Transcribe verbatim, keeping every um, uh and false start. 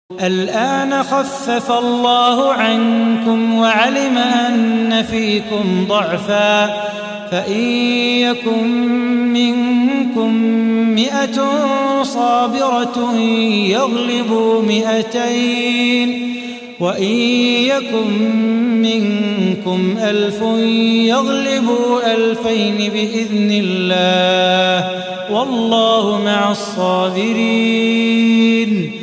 الآن خفف الله عنكم وعلم أن فيكم ضعفا فإن يكن منكم مئة صابرة يغلبوا مئتين وإن يكن منكم ألف يغلبوا ألفين بإذن الله والله مع الصابرين